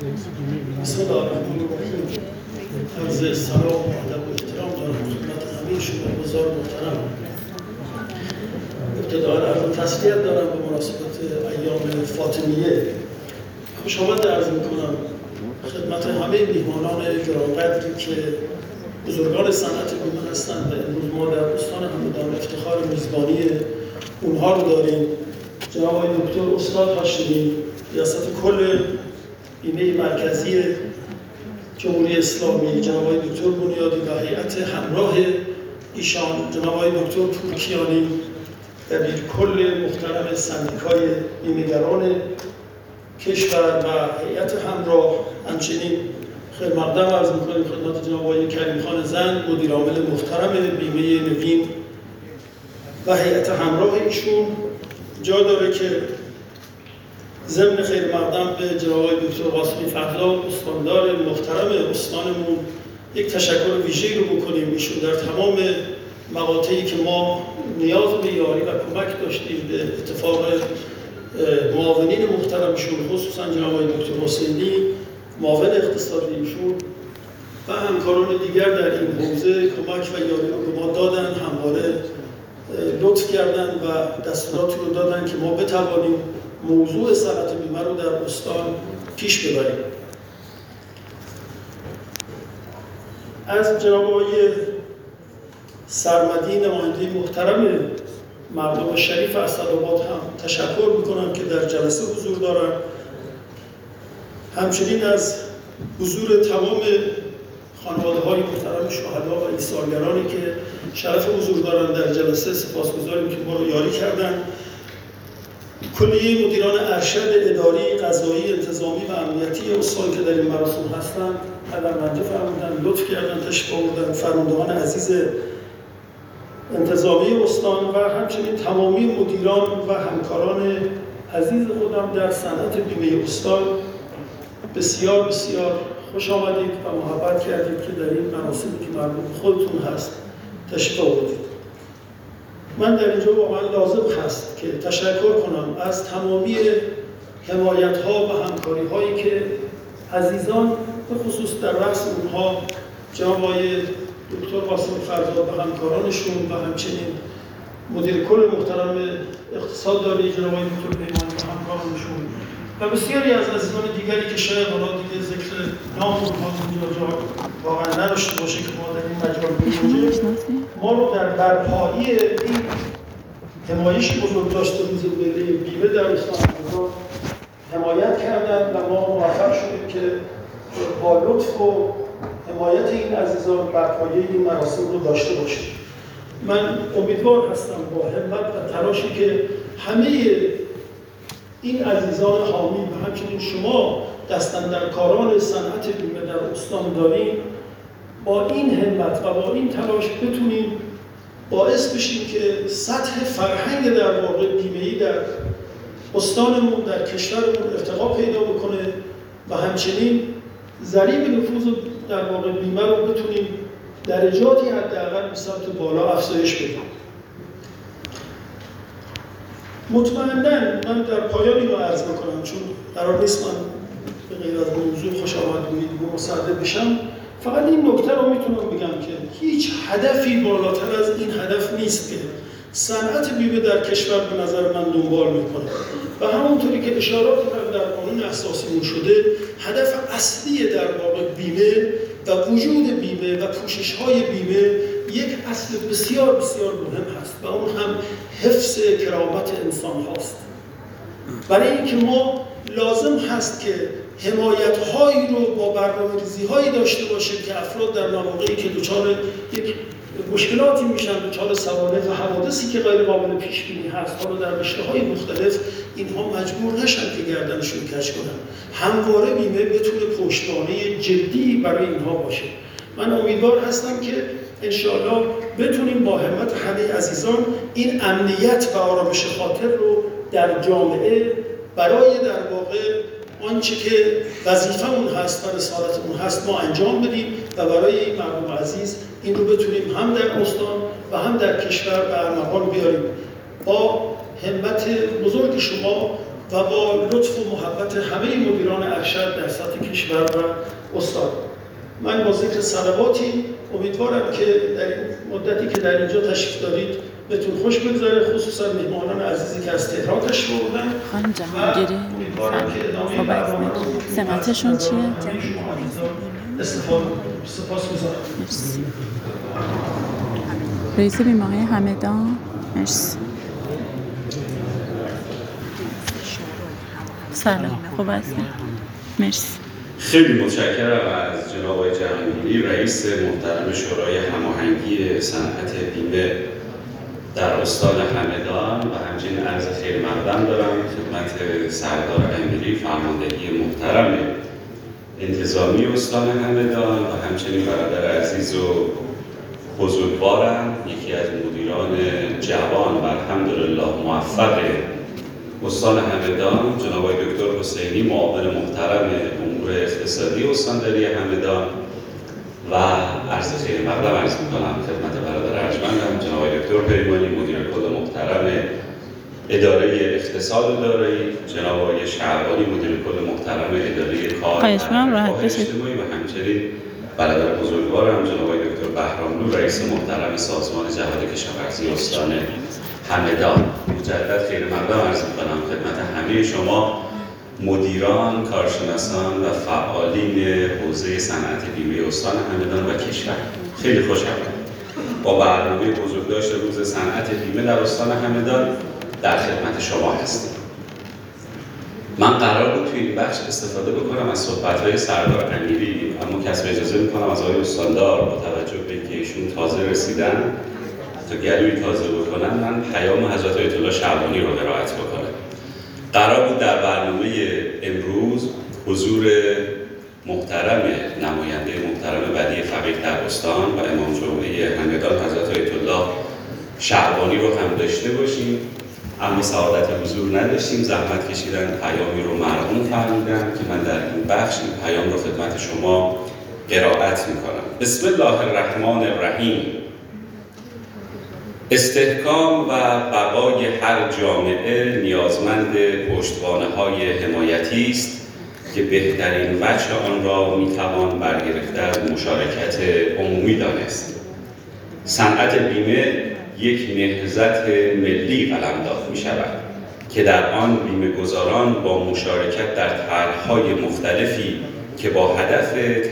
بسم الله الرحمن الرحیم. عرض سلام و ادب و احترام دارم خدمت همه شما بزرگ محترم. ابتداءً عرض تسلیت دارم به مناسبت ایام فاطمیه. خوش آمد عرض میکنم خدمت همه میهمانان گرانقدری که بزرگان صنعت بیمه هستند و امروز ما در استان همدان افتخار میزبانی اونها رو داریم. جناب آقای دکتر استاد هاشمی، ریاست کل بیمه مرکزی جمهوری اسلامی، جناب آقای دکتر بنیادی و هیئت همراه ایشان، جناب آقای دکتر پورکیانی، دبیر کل محترم سندیکای بیمه‌گران کشور و هیئت همراه، همچنین خیر مقدم عرض می‌کنیم خدمت جناب آقای کریم خان زند، مدیر عامل محترم بیمه نوین و هیئت همراه ایشون. جا داره که ضمن خیر مقدم به جناب آقای دکتر قاسمی فرزاد، استاندار محترم استانمون، یک تشکر ویژه‌ای رو بکنیم. ایشون در تمام مقاطعی که ما نیاز به یاری و کمک داشتیم به اتفاق معاونین محترمشون، خصوصا جناب آقای دکتر حسینی معاون اقتصادی ایشون و همکاران دیگر در این حوزه کمک و یاری رو به ما دادن، همواره لطف کردن و دستوراتی رو دادن که ما بتوانیم موضوع صنعت بیمه رو در استان پیش ببریم. از جناب آقای سرمدی نماینده محترم مردم شریف اسدآباد هم تشکر میکنم که در جلسه حضور دارن. همچنین از حضور تمام خانواده‌های محترم شهدا و ایثارگرانی که شرف حضور دارن در جلسه سپاسگزاریم که ما رو یاری کردن. کلیه مدیران ارشد اداری، قضایی، انتظامی و امنیتی استان که در این مراسم هستند، قدم‌بندی فرمودن، لطف کردن، تشریف آوردن. فرماندهان عزیز انتظامی استان و همچنین تمامی مدیران و همکاران عزیز خودم در صنعت بیمه استان، بسیار بسیار خوش آمدید و محبت کردید که در این مراسمی که مربوط به خودتون هست تشریف آوردید. من در اینجا واقعا لازم هست که تشکر کنم از تمامی حمایت‌ها و همکاری‌هایی که عزیزان به خصوص در رأس اونها جناب آقای دکتر قاسمی فرزاد و همکارانشون و همچنین مدیر کل محترم اقتصادداری جناب آقای دکتر پیمانی و همکارانشون و بسیاری از عزیزان دیگری که شاید حالا دیگه ذکر نام اونها واقعا نداشته باشه که ما در این مجال ما رو در برپایی این حمایش بزرگ داشته روز ملی بیمه در استان همدان حمایت کردن و ما موفق شدیم که با لطف و حمایت این عزیزان برپایی این مراسم رو داشته باشیم. من امیدوار هستم با همت و تلاشی که همه این عزیزان حامی و همچنین شما دستاندرکاران صنعت بیمه در استان داریم، با این همت و با این تلاش بتونیم باعث بشیم که سطح فرهنگ در واقع بیمه‌ای در استانمون، در کشورمون ارتقا پیدا بکنه و همچنین ضریب نفوذ در واقع بیمه رو بتونیم درجاتی حداقل به سمت بالا افزایش بدیم. مطمئناً من در پایان اینو عرض میکنم، چون قرار نیست من به غیر از موضوع خوش آمدگویی مصدق بشم. فقط این نکته رو میتونم بگم که هیچ هدفی بالاتر از این هدف نیست که صنعت بیمه در کشور به نظر من دنبال میکنه و همونطوری که اشارات در قانون اساسیمون شده، هدف اصلی در واقع بیمه و وجود بیمه و پوشش‌های بیمه یک اصل بسیار بسیار مهم هست و اون هم حفظ کرامت انسان هاست. برای اینکه ما لازم هست که حمایت‌هایی رو با برنامه‌ریزی‌هایی داشته باشیم که افراد در مواقعی که دچار یک مشکلاتی میشن، دچار سوانح و حوادثی که غیر قابل پیش بینی هست، حالا در رشته‌های مختلف، اینها مجبور نشن که گردنشون کج کنن. همواره بیمه بتونه پشتوانه جدی برای اینها باشه. من امیدوار هستم که انشاءالله بتونیم با همت همه عزیزان این امنیت و آرامش خاطر رو در جامعه برای در واقع آنچه که وظیفه‌مون هست و رسالتمون هست ما انجام بدیم و برای این مردم عزیز این رو بتونیم هم در استان و هم در کشور به ارمغان بیاریم. با همت بزرگ شما و با لطف و محبت همه مدیران ارشد در سطح کشور و استان. من با ذکر صلواتی امیدوارم که در این مدتی که در اینجا تشریف دارید بهتون خوش بگذاره، خصوصا مهمانان عزیزی که از تهران تشریف آوردن. خانم جهانگیری سمتشون چیه؟ استفاده کنید. سپاسگزارم. مرسی. رئیس بیمه‌های همدان، مرسی. سلام، خوب هستید؟ مرسی. خیلی متشکرم از جناب آقای جهانگیری، رئیس محترم شورای هماهنگی صنعت بیمه در استان همدان و همچنین عرض خیر مقدم دارم خدمت سردار امیری، فرماندهی محترم انتظامی استان همدان و همچنین برادر عزیز و بزرگوارم، یکی از مدیران جوان و الحمدلله موفق استان همدان، جناب آقای دکتر حسینی، معاون محترم امور اقتصادی استانداری همدان و عرض خیر مقدم عرض می‌کنم خدمت برادر ارجمندم جناب آقای دکتر پیمانی، مدیر کل محترم اداره اقتصاد دارایی، جناب آقای شعبانی، مدیر کل محترم اداره کار و اجتماعی و همچنین برادر بزرگوارم جناب آقای دکتر بهراملو، رئیس محترم سازمان جهاد کشاورزی استان همدان. مجدد خیر مقدم عرض می‌کنم خدمت همه شما مدیران، کارشناسان و فعالین حوزه صنعت بیمه استان همدان و کشور. خیلی خوشحالم با برنامه بزرگداشت روز صنعت بیمه در استان همدان در خدمت شما هستیم. من قرار بود توی این بخش استفاده بکنم از صحبت‌های سردار امیری، اما کسب اجازه می‌کنم از آقای استاندار با توجه به اینکه ایشون تازه رسیدن تا گلوی تازه بکنن، من پیام حضرت آیت الله شعبانی رو قرائت بکنم. قرار بود در برنامه امروز حضور محترم نماینده محترم بدی فقیه در استان و امام جمعه همدان حضرت آیت الله شعبانی رو هم داشته باشیم، اما سعادت حضور نداشتیم. زحمت کشیدن، پیامی رو مرهون فرمودن که من در این بخش این پیام رو خدمت شما قرائت میکنم. بسم الله الرحمن الرحیم. استحکام و بقای هر جامعه نیازمند پشتوانه‌های حمایتی است که بهترین وجه آن را میتوان برگرفته از مشارکت عمومی دانست. صنعت بیمه یک نهضت ملی قلمداد می شود که در آن بیمه‌گزاران با مشارکت در طرح‌های مختلفی که با هدف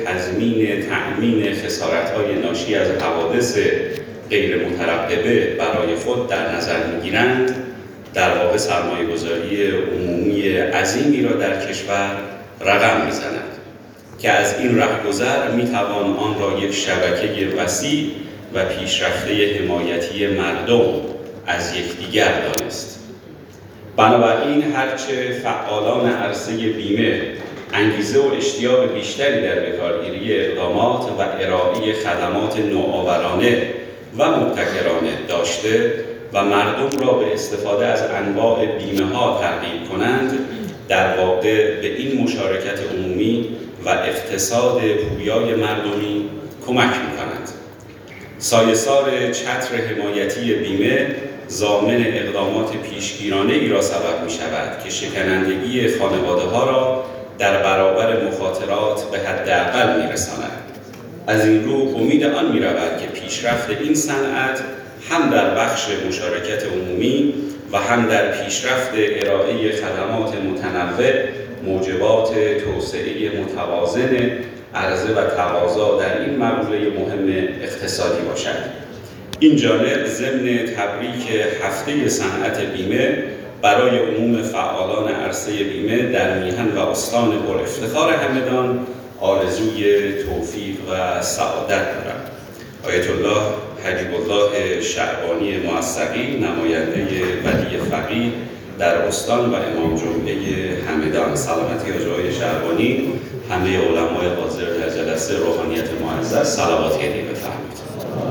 تأمین خسارت‌های ناشی از حوادث غیر مترقبه برای خود در نظر می‌گیرند، در واقع سرمایه‌گذاری عمومی عظیمی را در کشور رقم می‌زنند که از این رهگذر می‌توان آن را یک شبکه وسیع و پیشرفته حمایتی مردم از یکدیگر دانست. بنابراین هرچه فعالان عرصه بیمه انگیزه و اشتیاق بیشتری در بکارگیری اقدامات و ارائه خدمات نوآورانه و مبتکرانه داشته و مردم را به استفاده از انواع بیمه ها ترغیب کنند، در واقع به این مشارکت عمومی و اقتصاد پویای مردمی کمک می‌کنند. سایه‌سار چتر حمایتی بیمه ضامن اقدامات پیشگیرانه ای را سبب می شود که شکنندگی خانواده ها را در برابر مخاطرات به حداقل می رساند. از این رو امید آن می رود که پیشرفت این صنعت هم در بخش مشارکت عمومی و هم در پیشرفت ارائه خدمات متنوع موجبات توسعه متوازن عرضه و تقاضا در این مقوله مهم اقتصادی باشد. این جانب ضمن تبریک هفته صنعت بیمه برای عموم فعالان عرصه بیمه در میهن و استان پر افتخار همدان آرزوی توفیق و سعادت دارم. آیت الله حبیب الله شعبانی موثقی، نماینده ولی فقیه در استان و امام جمعه همدان. سلامتی حاج آقای شعبانی، همه علمای حاضر در جلسه، روحانیت معزز، صلوات هدیه بفرمایید.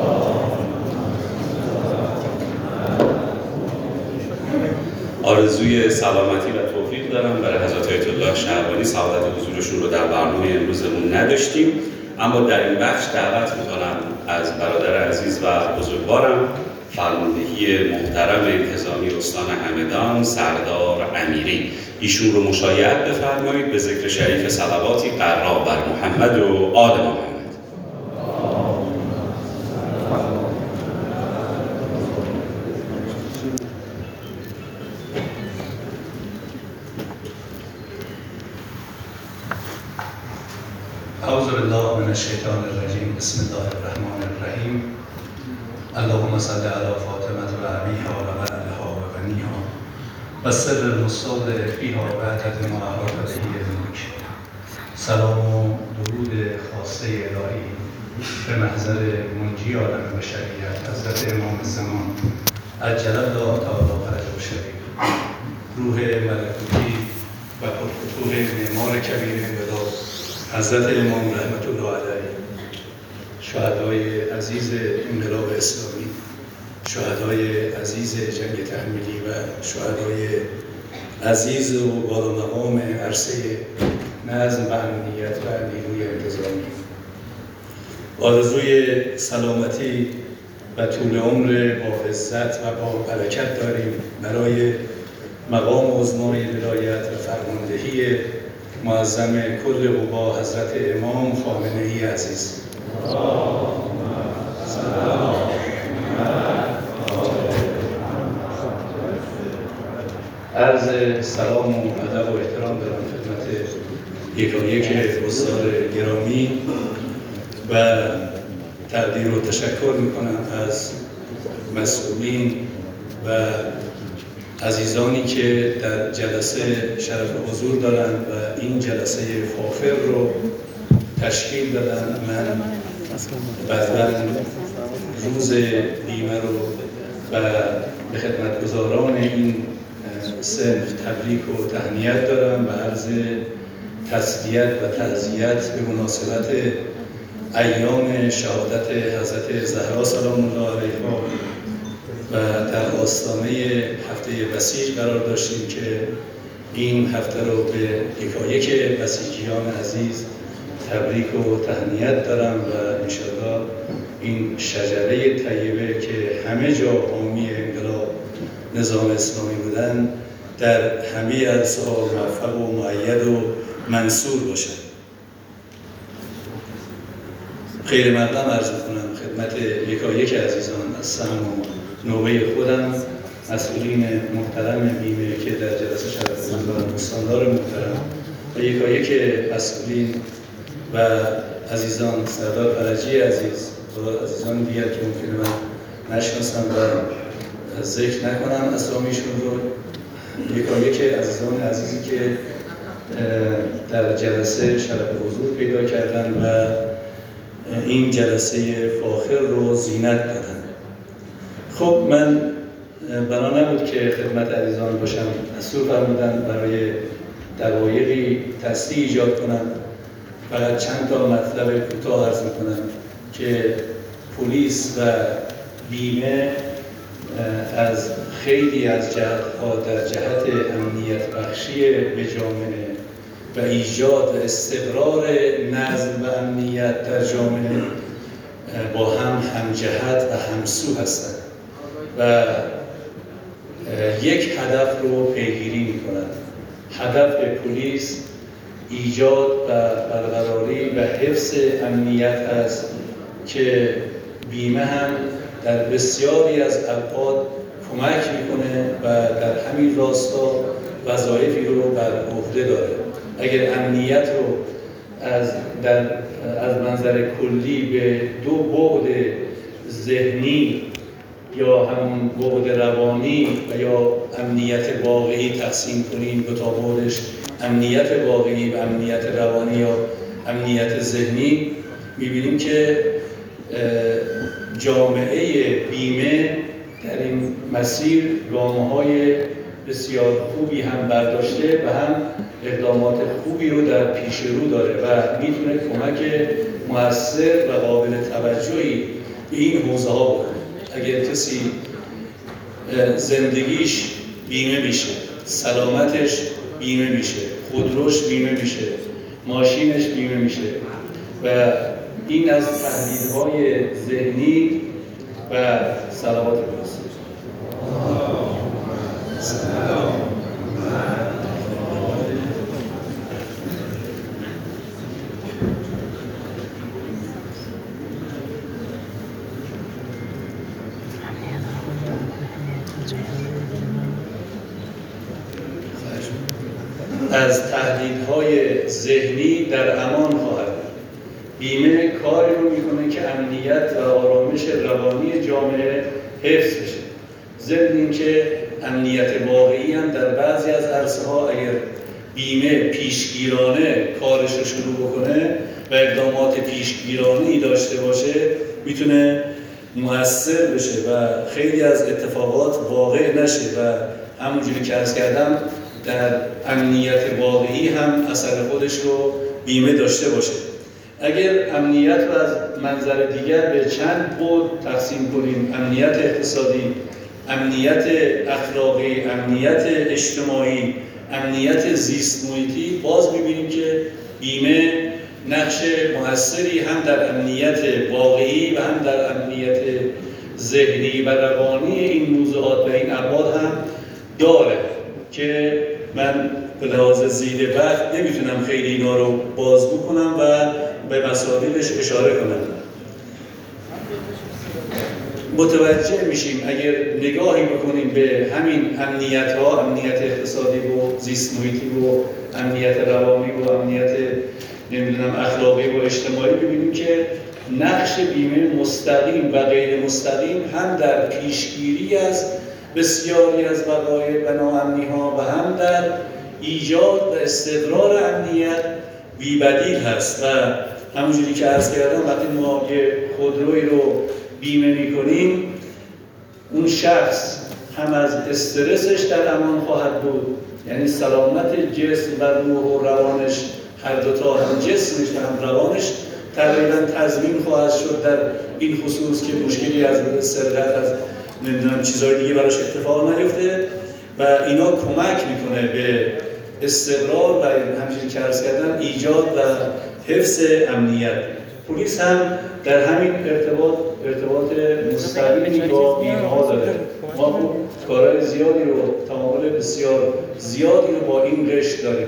آرزوی سلامتی و توفیق دارم برای حضرت آیت الله شعبانی. سعادت حضورشون رو در برنامه امروزمون نداشتیم، اما در این بخش دعوت می‌کنم از برادر عزیز و بزرگوارم فرماندهی محترم انتظامی استان همدان سردار امیری. ایشون رو مشایعت بفرمایید به ذکر شریف صلواتی قرار بر محمد و آل محمد. اعوذ بالله من الشیطان الرجیم. بسم الله الرحمن الرحیم. اللهم صل علی فاطمه و ابیها و ولدها و بنیها و سر المستودع فیها و عدد ما احاط به علمک. سلام و درود خاصه الهی به محضر منجی عالم بشریت حضرت امام زمان عجل الله تعالی فرجه الشریف، روح ملکوتی و پرفتوح معمار کبیر انقلاب حضرت امام رحمت الله علیه، شهدای عزیز انقلاب اسلامی، شهدای عزیز جنگ تحمیلی و شهدای عزیز و بالامقام عرصه نظم و امنیت و نیروی انتظامی. آرزوی سلامتی و طول عمر با عزت و با برکت داریم برای مقام عظمای ولایت و فرماندهی معظم کل قوا حضرت امام خامنه‌ای عزیز. عرض سلام و ادب و احترام دارم خدمت یکایک استاد گرامی و تقدیر و تشکر میکنم از مسئولین و عزیزانی که در جلسه شرف حضور دارند و این جلسه فاخر رو تشکیل دادن. من بعداً روز بیمه رو و به خدمتگزاران این صنف تبریک و تهنیت دارم و عرض تسلیت و تعزیت به مناسبت ایام شهادت حضرت زهرا سلام الله علیها و در آستانه هفته بسیج قرار داشتیم که این هفته رو به یکایک بسیجیان عزیز تبریک و تهنیت دارم و انشاءالله این شجره طیبه که همه جا حامی انقلاب نظام اسلامی بودن در همه عرصه‌ها موفق و مؤید و منصور باشه. خیر مقدم عرض کنم خدمت یکایک عزیزان از سهم و نوبه خودم، مسئولین محترم بیمه که در جلسه شرف دارم، دوستاندار محترم و یکایک مسئولین و عزیزان، سردار فرجی عزیز و عزیزان دیگر که ممکنه من نشناسم و ذکر نکنم اسامیشون رو، یکایک عزیزان عزیزی که در جلسه شرف حضور پیدا کردن و این جلسه فاخر رو زینت دادن. خب من بنا نبود که خدمت عزیزان باشم، دستور فرمودن برای دقایقی تصحیح ایجاد کنم. فقط چند تا مطلب کوتاه عرض میکنم که پلیس و بیمه از خیلی از جهت‌ها در جهت امنیت بخشی به جامعه و ایجاد و استقرار نظم و امنیت در جامعه با هم همجهت و همسو هستند و یک هدف رو پیگیری می‌کنند. هدف پلیس ایجاد و برقراری و حفظ امنیت است که بیمه هم در بسیاری از اوقات کمک میکنه و در همین راستا وظایفی رو بر عهده داره. اگر امنیت رو از منظر کلی به دو بعد ذهنی یا همون بعد روانی و یا امنیت واقعی تقسیم کنیم، دو تا بعدش امنیت واقعی و امنیت روانی یا امنیت ذهنی، میبینیم که جامعه بیمه در این مسیر گامه‌های بسیار خوبی هم برداشته و هم اقدامات خوبی رو در پیش رو داره و میتونه کمک مؤثر و قابل توجهی به این حوزه ها بکنه. اگر کسی زندگیش بیمه میشه، سلامتش بیمه میشه، خودروش بیمه میشه، ماشینش بیمه میشه و این از تهدیدهای ذهنی و صلوات درست. از تهدیدهای ذهنی در امان خواهد بود. بیمه کاری رو میکنه که امنیت و آرامش روانی جامعه حفظ بشه. ضمن اینکه امنیت واقعی هم در بعضی از عرصه‌ها اگر بیمه پیشگیرانه کارش رو شروع بکنه و اقدامات پیشگیرانه‌ای داشته باشه میتونه مؤثر بشه و خیلی از اتفاقات واقع نشه و همونجوری که عرض کردم در امنیت واقعی هم اثر خودش رو بیمه داشته باشه. اگر امنیت رو از منظر دیگر به چند بود تقسیم کنیم، امنیت اقتصادی، امنیت اخلاقی، امنیت اجتماعی، امنیت زیست محیطی، باز می‌بینیم که بیمه نقش موثری هم در امنیت واقعی و هم در امنیت ذهنی و روانی این موضوعات و این ابعاد هم داره که من به لحاظ زیر وقت نمیتونم خیلی اینا رو بازگو کنم و به مسائلش اشاره کنم. متوجه میشیم اگر نگاهی بکنیم به همین امنیت ها، امنیت اقتصادی و زیست محیطی و امنیت روانی و امنیت اخلاقی و اجتماعی، ببینیم که نقش بیمه مستقیم و غیر مستقیم هم در پیشگیری از بسیاری از وقایع و ناامنی ها و هم در ایجاد و استقرار امنیت بی‌بدیل هست. و همونجوری که عرض کردم وقتی ما یه خودرویی رو بیمه میکنیم، اون شخص هم از استرسش در امان خواهد بود، یعنی سلامت جسم و روح و روانش، هر دوتا هم جسمش و هم روانش تقریبا تضمین خواهد شد در این خصوص که مشکلی از سرقت از چیزهای دیگه براش اتفاق نیفته و اینا کمک میکنه به استقرار و همچنین که عرض کردم ایجاد و حفظ امنیت. پلیس هم در همین ارتباط مستقیمی با اینها داره. ما کارهای زیادی رو، تعامل بسیار زیادی رو با این رشته داریم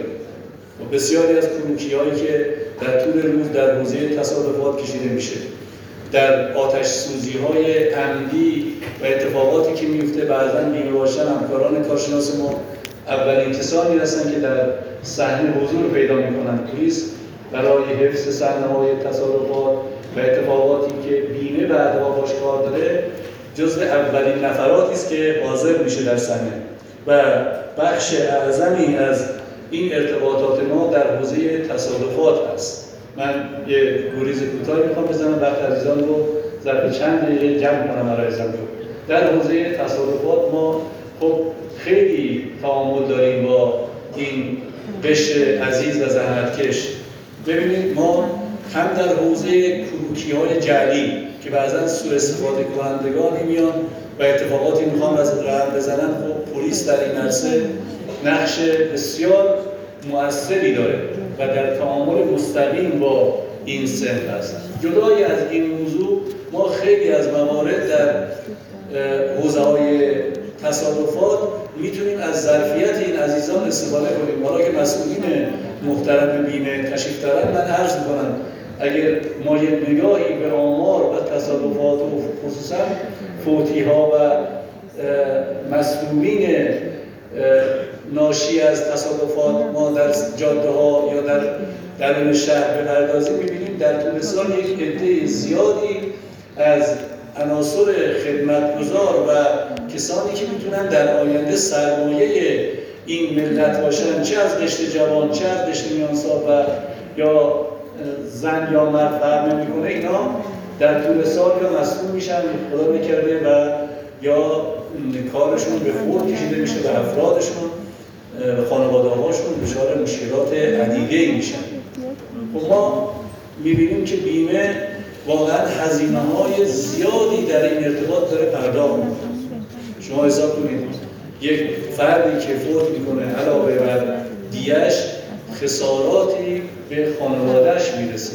و بسیاری از کروکی‌هایی که در طول روز در حوزه تصادفات کشیده میشه، در آتش سوزی‌های عمدی و اتفاقاتی که میفته بعضاً بیمه باشن همکاران کارشناس ما اولین کسانی هستن که در صحنه حضور پیدا میکنن. پلیس برای حفظ صحنه‌های تصادفات و اتفاقاتی که بیمه بعدها باش کار داره جزو اولین نفراتی است که حاضر میشه در صحنه و بخش اعظمی از این ارتباطات ما در حوزه تصادفات است. من یه گریز کوتاهی میخوام بزنم، وقت عزیزان رو ظرف چند دقیقه جمع کنم عزیزان رو. در حوزه تصادفات ما خب خیلی تعامل داریم با این قشر عزیز و زحمتکش. ببینید ما هم در حوزه کروکی‌های جعلی که بعضا سوء استفاده کنندگانی میان و اتفاقاتی میخوان از رقم بزنن، خب پلیس در این عرصه نقش بسیار مؤثری داره و در تعامل مستقیم با این صنف هست. جدای از این موضوع ما خیلی از موارد در حوزه‌های تصادفات میتونیم از ظرفیت این عزیزان استفاده کنیم. حالا که مسئولین محترم بیمه تشریف دارن، من عرض میکنم اگر ما یک نگاهی به آمار و تصادفات و خصوصا فوتی‌ها و مسئولین ناشی از تصادفات ما در جاده‌ها یا در درون شهر بپردازیم، می‌بینیم در طول سال یک عده زیادی از عناصر خدمتگزار و کسانی که میتونن در آینده سرمایه این ملت باشن، چه از قشر جوان، چه از قشر میانسال و یا زن یا مرد فرق نمی‌کنه، اینا در طول سال یا مسئول میشن خدا نکرده و یا کارشون به فوت کشیده میشه و افرادشون و خانواده‌هاشون دچار مشکلات عدیده‌ای میشن. خب ما می‌بینیم که بیمه واقعا هزینه‌های زیادی در این ارتباط داره پرداخت می‌کنه. شما حساب کنید یک فردی که فوت میکنه علاوه بر دیه‌اش خساراتی به خانواده‌اش میرسه، به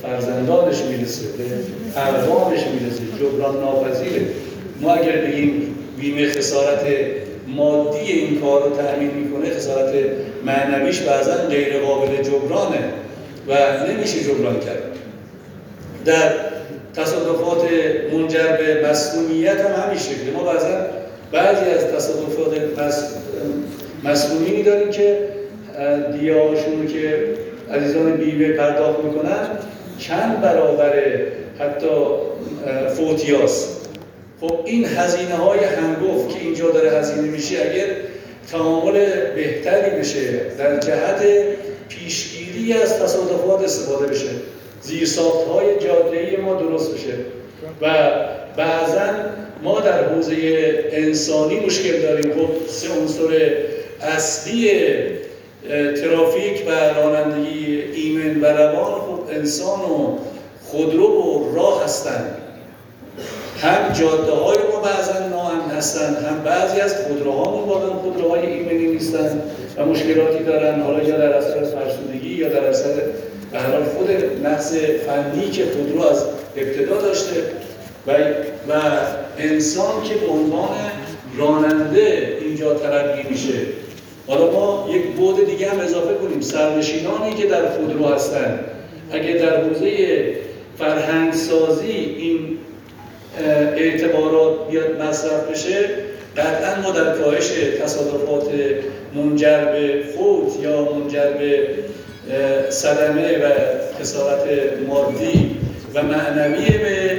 فرزندانش میرسه، به اقوامش میرسه، جبران ناپذیره. ما اگر بگیم بیمه خسارت مادی این کار رو تأمین میکنه، خسارت معنویش بعضا غیر قابل جبرانه و نمیشه جبران کرد. در تصادفات منجر به مسئولیت هم همین شکله. ما بعضی از تصادفات مسئولینی داریم که دیه‌هاشون که عزیزان بیمه پرداخت میکنن چند برابر حتی فوتیاست. خب این هزینه های هنگفت که اینجا داره هزینه میشه، اگر تعامل بهتری بشه در جهت پیشگیری از تصادفات استفاده بشه، زیرساخت‌های جاده‌ای ما درست بشه و بعضاً ما در حوزه انسانی مشکل داریم. خب سه عنصر اصلی ترافیک و رانندگی ایمن و روان خب انسان و خودرو و راه هستند. هم جاده‌های ما بعضاً ناامن هستند، هم بعضی از خودروهامون واقعاً خودروهای ایمنی نیستن و مشکلاتی دارن، حالا یا در اثر فرسودگی یا در اثر به هر حال خود نقص فنی که خودرو از ابتدا داشته و انسان که به عنوان راننده اینجا ترقی میشه. حالا ما یک بعد دیگه هم اضافه کنیم، سرنشینانی که در خودرو هستن اگه در حوزه فرهنگسازی این اعتبارات بیاد مصرف بشه، قطعا ما در کاهش تصادفات منجر به فوت یا منجر به صدمه و خسارت مادی و معنوی به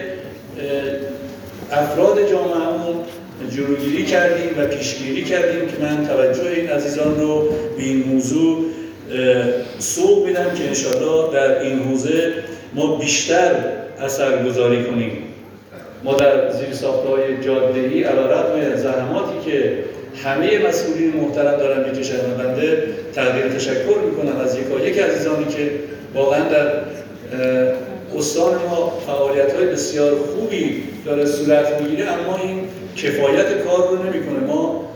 افراد جامعهمون جلوگیری کردیم و پیشگیری کردیم که من توجه این عزیزان رو به این موضوع سوق میدم که انشاءالله در این حوزه ما بیشتر اثرگذاری کنیم. ما در زیرساخت‌های جاده‌ای علی‌رغم زحماتی که همه مسئولین محترم دارن میکشن و بنده تقدیر تشکر میکنم از یک عزیزانی که واقعا در استان ما فعالیت‌های بسیار خوبی داره صورت میگیره، اما این کفایت کار رو نمیکنه. ما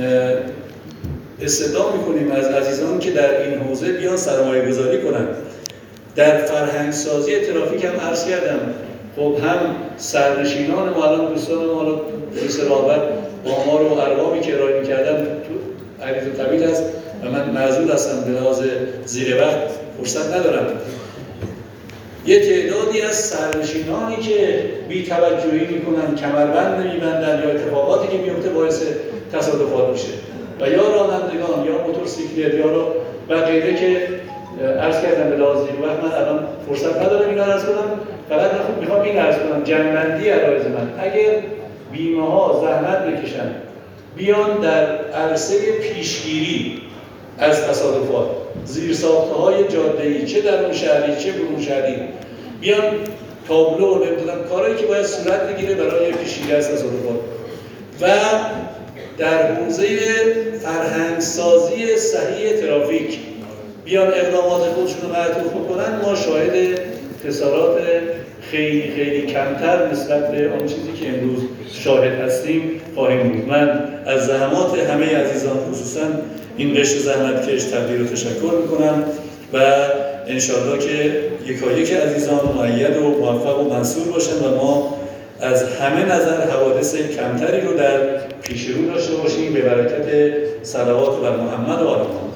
استدعا میکنیم از عزیزان که در این حوزه بیان سرمایه گذاری کنن. در فرهنگسازی ترافیک هم عرض کردم، خب هم سرنشینان ما الان دوستان ما الان رئیس راهبر با ما رو ارقامی که ارائه می‌کردن تو عریض طویل است و من معذور هستم به لحاظ زیر وقت فرصت ندارم. یه تعدادی از سرنشینانی که بی‌توجهی می‌کنن، کمربند نمی‌بندن یا اتفاقاتی که میفته باعث تصادفات میشه و یا رانندگان یا موتورسیکلت یا و غیره که عرض کردم به لحاظ زیر وقت من الان فرصت ندارم اینا عرض کنم. فقط میخوام این عرض کنم جنبندی عرایض من، اگر بیمه ها زحمت بکشن بیان در عرصه پیشگیری از تصادفات، زیرساخت‌های جاده‌ای چه در اون شهری چه برون شهری، بیان تابلو نمیدونم کارهایی که باید صورت بگیره برای پیشگیری از تصادفات و در حوزه فرهنگسازی صحیح ترافیک بیان اقدامات خودشون رو معطوف بکنن، ما شاهد خسارات خیلی خیلی کمتر نسبت به آن چیزی که امروز شاهد هستیم خواهیم بود. من از زحمات همه عزیزان خصوصا این قشر زحمتکش تقدیر و تشکر میکنم و انشاءالله که یکایک عزیزان مؤید و موفق و منصور باشن و ما از همه نظر حوادث کمتری رو در پیش رو داشته باشیم به برکت صلوات بر محمد و آل محمد.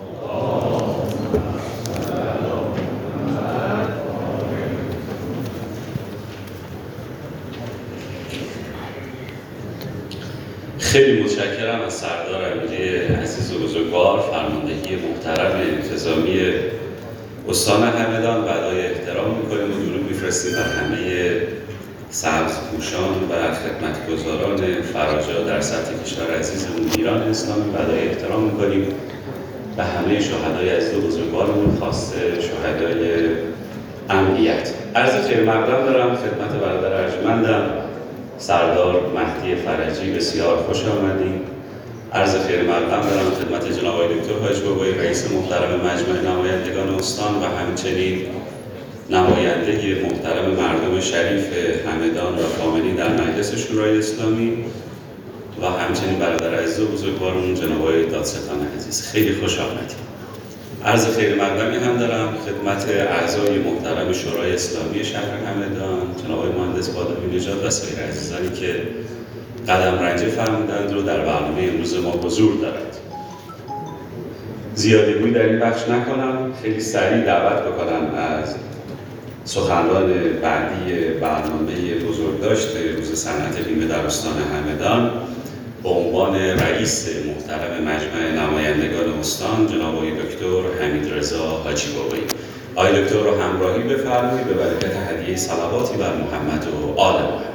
خیلی متشکرم از سردار امیری عزیز و بزرگوار، فرماندهی محترم انتظامی استان همدان. بعدای احترام میکنیم و درود میفرستیم بر همه سبزپوشان و خدمتگزاران فراجا در سطح کشور عزیزمون ایران اسلامی. بعدای احترام میکنیم به همه شهدای عزیز و بزرگوارمون، خاصه شهدای امنیت. عرض خیر مقدم دارم خدمت برادر ارجمندم سردار مهدی فرجی، بسیار خوش آمدید. عرض خیر مقدم دارم خدمت جناب آقای دکتر حاج بابایی رئیس محترم مجمع نمایندگان استان و همچنین نماینده محترم مردم شریف همدان و فامیلی در مجلس شورای اسلامی و همچنین برادر عزیز و بزرگوارمون جناب آقای دادستان عزیز. خیلی خوش آمدید. عرض خیر مقدمی هم دارم خدمت اعضای محترم شورای اسلامی شهر همدان، جناب آقای مهندس بادامی نژاد و سایر عزیزانی که قدم رنجه فرمودند رو در برنامه امروز ما حضور دارد. زیادگویی در این بخش نکنم، خیلی سریع دعوت بکنم از سخنران بعدی برنامه بزرگداشت روز صنعت بیمه در استان همدان به عنوان رئیس محترم مجمع نمایندگان استان جناب آقای دکتر حمیدرضا حاجی بابایی. آقای دکتر رو همراهی بفرمایید به برکت هدیه صلواتی بر محمد و آل محمد.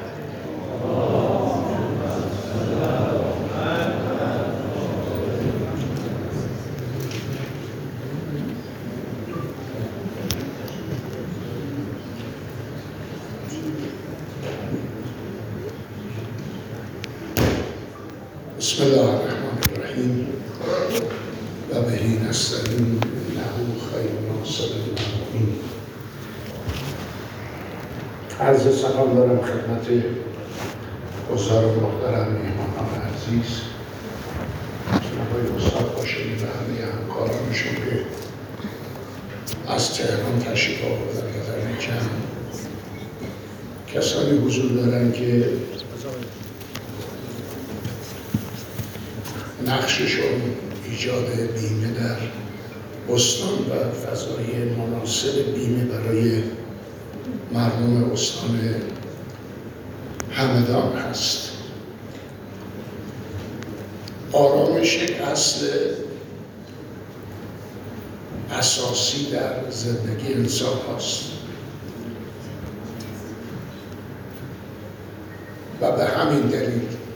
بسم الله الرحمن الرحیم و بهی نستعین انه خیر ناصر المؤمنین. عرض سلام دارم خدمت حضار محترم مهمانان عزیز، جناب آقای استاد هاشمی و همه همکارانشون که از تهران تشریف آوردن و در کم کسانی حضور دارن که نقششون ایجاد بیمه در استان و فضای مناسب بیمه برای مردم استان همدان هست. آرامش یک اصل اساسی در زندگی انسان هست و به همین دلیل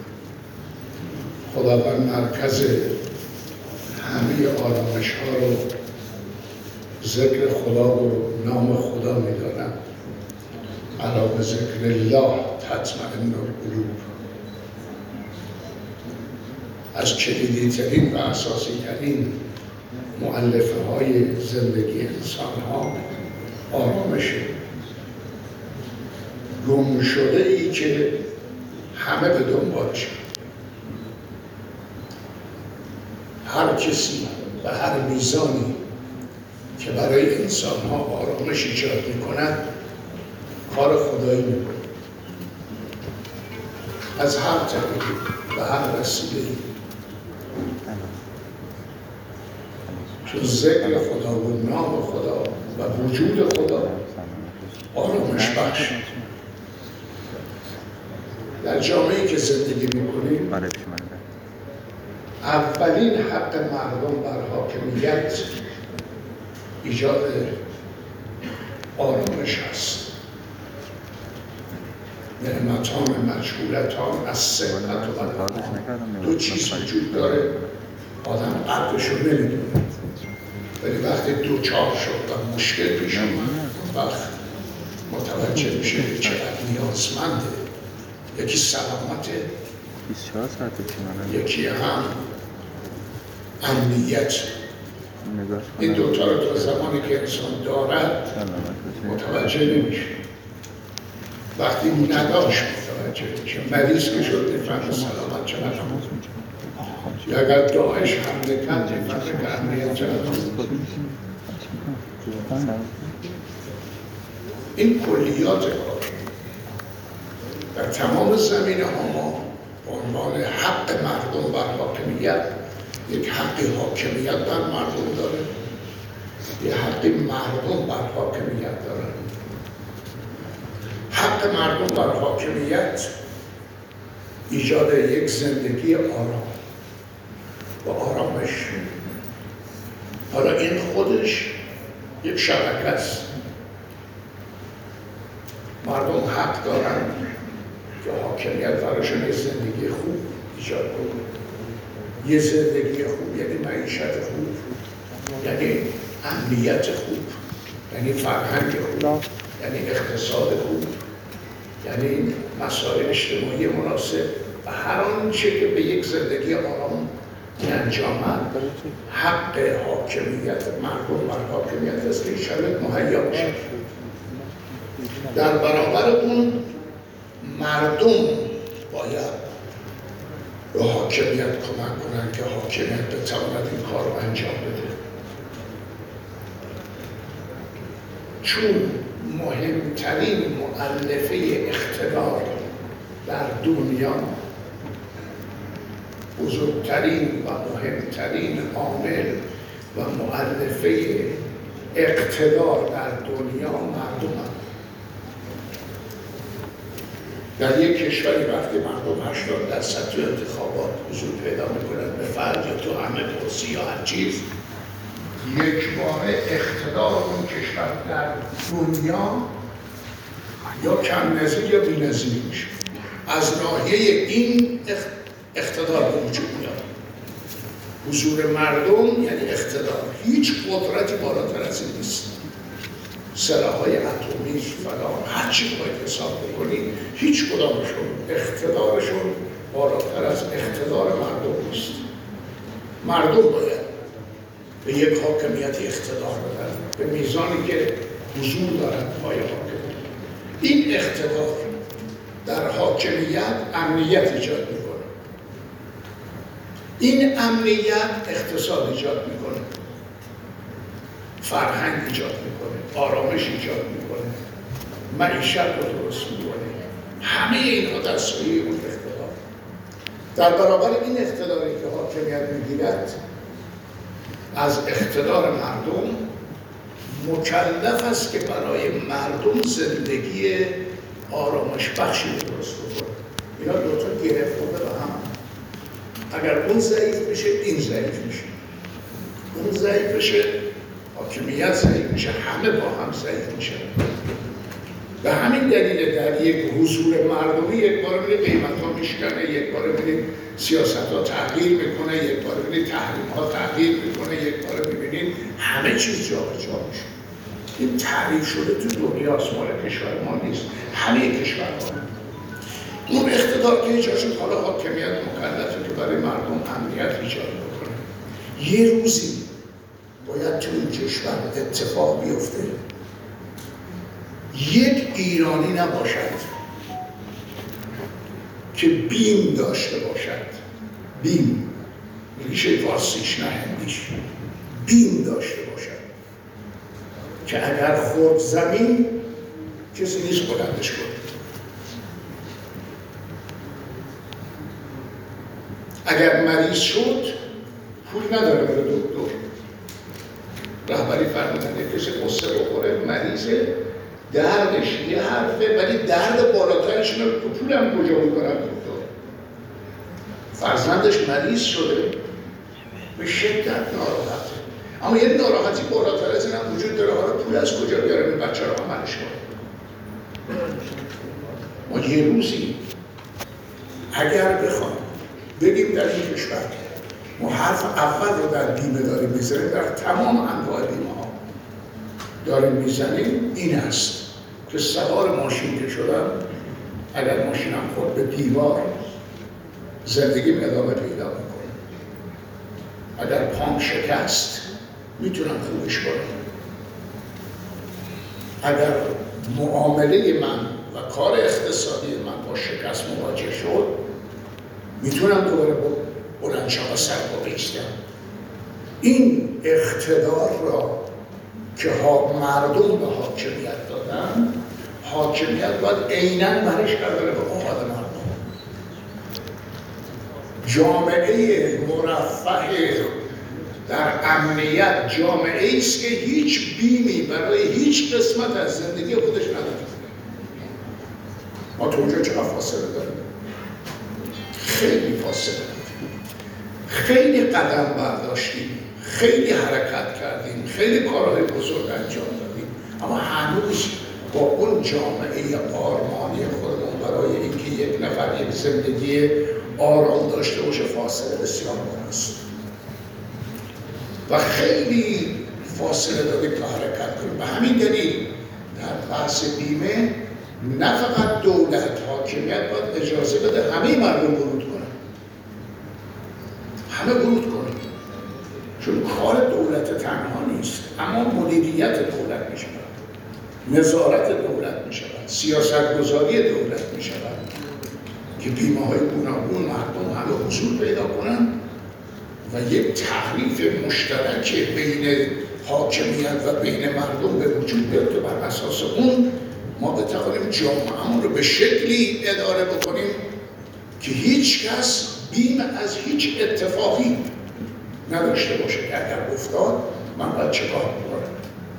خداوند مرکز همه آرامش ها رو ذکر خدا و نام خدا می‌دانند. الا به ذکر الله تطمئن القلوب. از کلیدی ترین و اساسی ترین مؤلفه های زندگی انسان ها آرامشه. گم شده ای که همه به دنبالش، هر کسی و هر میزانی که برای انسان ها آرامش ایجاد می کند کار خدایی می کند. از هر طریقی و هر وسیله‌ای، چون ذکر خدا و نام خدا و وجود خدا آرامش بخش. در جامعه‌ای که زندگی می کنیم اولین حق مردم بر حاکمیت ایجاد آرامش است. نعمتان مجهولتان از صحت و امان. دو چیز وجود داره آدم قدرشو نمیدونه، ولی وقتی دوچار شد و مشکل پیش اومد وقت متوجه میشه که چقدر نیازمنده. یکی سلامته، یکی هم امنیت. این دوتا رو تا زمانی که انسان دارد متوجه نمیشه. وقتی نداشت متوجه میشه. مریض که شد نفرد سلامت چقدر یا اگر داعش حمله کرد نفرد که امنیت چقدر. این کلیات کار در تمام زمینه ها ما به عنوان حق مردم بر حاکمیت، یک حق حاکمیت بر مردم داره، یک حق مردم بر حاکمیت داره. حق مردم بر حاکمیت ایجاد یک زندگی آرام و آرامش. حالا این خودش یک شبکه است. مردم حق دارن که حاکمیت براشون یه زندگی خوب ایجاد کنه. یه زندگی خوب یعنی معیشت خوب، یعنی امنیت خوب، یعنی فرهنگ خوب، یعنی اقتصاد خوب، یعنی مسائل اجتماعی مناسب و هر آنچه که به یک زندگی آرام انجامد. حق حاکمیت مردم بر حاکمیت است که شرایط مهیا بشه. در برابر اون مردم باید به حاکمیت کمک کنند که حاکمیت بتواند این کار رو انجام بده. چون مهمترین مؤلفه اقتدار در دنیا، بزرگترین و مهمترین عامل و مؤلفه اقتدار در دنیا مردم هم. در یک کشوری وقتی مردم 80% تو انتخابات حضور پیدا میکنن به فرض یا تو همه پرسی یا هر چیز، یک باره اقتدار اون کشور در دنیا یا کم نظیر یا بی نظیر میشه. از ناحیه این اقتدار به وجود میاد. حضور مردم یعنی اقتدار. هیچ قدرتی بالاتر از این نیست. سلاح‌های اتمی فلان هر چی باید حساب بکنید هیچ کدامشون اقتدارشون بالاتر از اقتدار مردم نیست. مردم باید به یک حاکمیتی اقتدار بدن به میزانی که حضور دارن پای حاکم. این اقتدار در حاکمیت امنیت ایجاد میکنه. این امنیت اقتصاد ایجاد میکنه، فرهنگ ایجاد میکنه، آرامش ایجاد میکنه، معیشت رو درست میکنه. همه اینها در سایه اون اقتدار. در برابر این اقتداری که حاکمیت میگیرد از اقتدار مردم مکلف است که برای مردم زندگی آرامش بخشی درست بکنه. اینا دوتا گرفته به هم. اگر اون ضعیف بشه این ضعیف میشه، اون ضعیف بشه حاکمیت ضعیف میشه، همه با هم ضعیف میشه. به همین دلیل در یک حضور مردمی یک بار می‌بینید قیمت‌ها میشکنه، یک بار می‌بینید سیاست‌ها تغییر میکنه، یک بار می‌بینید تحریم‌ها تغییر میکنه، یک بار می‌بینید همه چیز جابجا میشه. این تعریف شده تو دنیاست، مال کشور ما نیست، همه کشورها. اون اقتدار که ایجاد شد، حالا حاکمیت مکلفه که برای مردم امنیت ایجاد بکنه. یه روزی باید تو این کشور اتفاق بیفته یک ایرانی نباشد که بیم داشته باشد. بیم ریشه فارسیش نه هندیش. بیم داشته باشد که اگر خورد زمین کسی نیست بلندش کنه. اگر مریض شد پول نداره بره دکتر. رهبری فرمودن کسی قصه بخوره مریضه، دردش یه حرفه ولی درد بالاترش اینه که پول هم کجا میکنم دکتر. فرزندش مریض شده به شدت ناراحته، اما یه ناراحتی بالاتر از این هم وجود داره. حالا پول از کجا بیارم این بچه رو عملش کنم. ما یه روزی اگر بخوام بگیم در این کشور ما حرف اول رو در بیمه داریم میزنیم، در تمام انواع بیمه ها داریم میزنیم، این است که سوار ماشین که شدم اگر ماشینم خورد به دیوار زندگیم ادامه پیدا میکنه. اگر پام شکست میتونم خوبش کنم. اگر معامله من و کار اقتصادی من با شکست مواجه شد میتونم دوباره بلندشم و سر با بیستم. این اقتدار را که مردم به حاکمیت دادن، حاکمیت باید عیناً برش برداره به آباد مردم. جامعه مرفه در امنیت جامعه است که هیچ بیمی برای هیچ قسمت از زندگی خودش نداره. ما تو اونجا چقدر فاصله داریم؟ خیلی فاصله داریم. خیلی قدم برداشتیم، خیلی حرکت کردیم، خیلی کارهای بزرگ انجام دادیم، اما هنوز با اون جامعه آرمانی خودمون برای اینکه یک نفر یک زندگی آرام داشته باشه فاصله بسیار است و خیلی فاصله دادیم که حرکت کنیم. به همین دلیل در بحث بیمه نه فقط دولت، حاکمیت باید اجازه بده همه مردم ورود کنن، همه ورود کنن، چون کار دولت تنها نیست، اما مدیریت دولت می شود، نظارت دولت می شود، سیاستگذاری دولت می شود که بیمه های گوناگون مردم همه حضور پیدا کنن و یک تعریف مشترک بین حاکمیت و بین مردم به وجود بیاد که بر اساس اون ما بتوانیم جامعه‌مون رو به شکلی اداره بکنیم که هیچ کس بیم از هیچ اتفاقی نداشته باشه که اگر افتاد من باید چه کار بکنم.